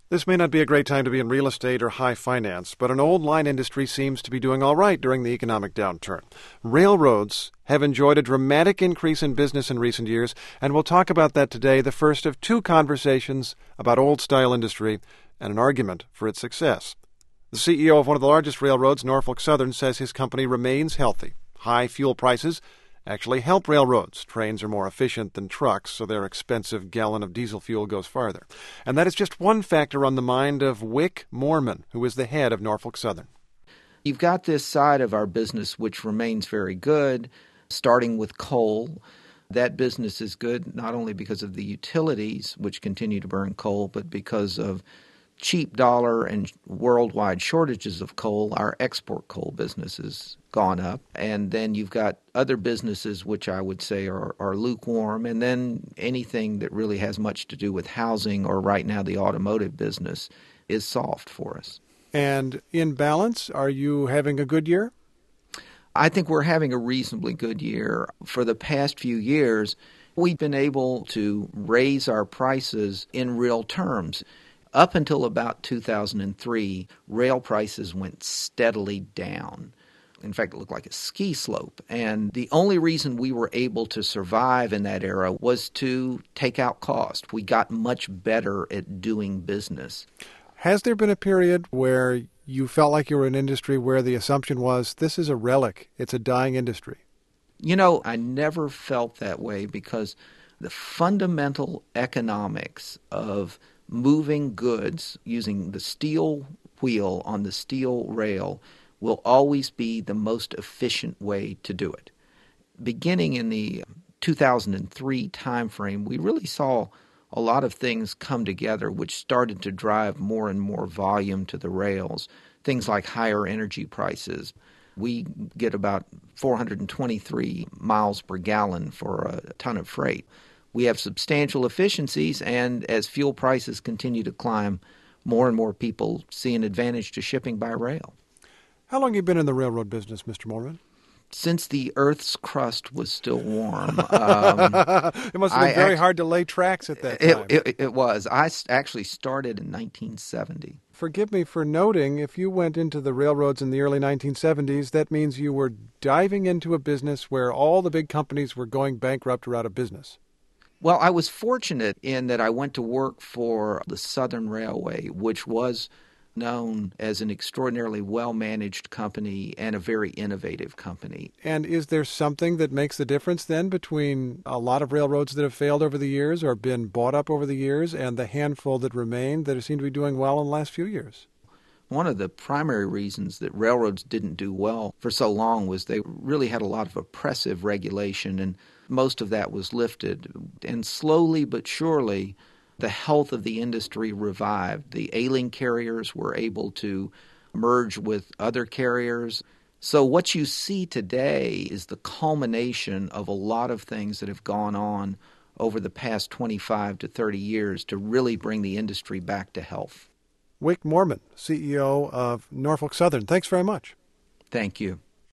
This may not be a great time to be in real estate or high finance, but an old line industry seems to be doing all right during the economic downturn. Railroads have enjoyed a dramatic increase in business in recent years, and we'll talk about that today, the first of two conversations about old-style industry and an argument for its success. The CEO of one of the largest railroads, Norfolk Southern, says his company remains healthy. High fuel prices actually help railroads. Trains are more efficient than trucks, so their expensive gallon of diesel fuel goes farther. And that is just one factor on the mind of Wick Moorman, who is the head of Norfolk Southern. You've got this side of our business which remains very good, starting with coal. That business is good not only because of the utilities, which continue to burn coal, but because of cheap dollar and worldwide shortages of coal. Our export coal business has gone up. And then you've got other businesses which I would say are lukewarm. And then anything that really has much to do with housing or right now the automotive business is soft for us. And in balance, are you having a good year? I think we're having a reasonably good year. For the past few years, we've been able to raise our prices in real terms. Up until about 2003, rail prices went steadily down. In fact, it looked like a ski slope. And the only reason we were able to survive in that era was to take out cost. We got much better at doing business. Has there been a period where you felt like you were in an industry where the assumption was, this is a relic, it's a dying industry? You know, I never felt that way because the fundamental economics of moving goods using the steel wheel on the steel rail will always be the most efficient way to do it. Beginning in the 2003 timeframe, we really saw a lot of things come together which started to drive more and more volume to the rails, things like higher energy prices. We get about 423 miles per gallon for a ton of freight. We have substantial efficiencies, and as fuel prices continue to climb, more and more people see an advantage to shipping by rail. How long have you been in the railroad business, Mr. Moorman? Since the Earth's crust was still warm. It must have been very hard to lay tracks at that time. It was. I actually started in 1970. Forgive me for noting, if you went into the railroads in the early 1970s, that means you were diving into a business where all the big companies were going bankrupt or out of business. Well, I was fortunate in that I went to work for the Southern Railway, which was known as an extraordinarily well-managed company and a very innovative company. And is there something that makes the difference then between a lot of railroads that have failed over the years or been bought up over the years and the handful that remain that seem to be doing well in the last few years? One of the primary reasons that railroads didn't do well for so long was they really had a lot of oppressive regulation, and most of that was lifted. And slowly but surely, the health of the industry revived. The ailing carriers were able to merge with other carriers. So what you see today is the culmination of a lot of things that have gone on over the past 25 to 30 years to really bring the industry back to health. Wick Moorman, CEO of Norfolk Southern. Thanks very much. Thank you.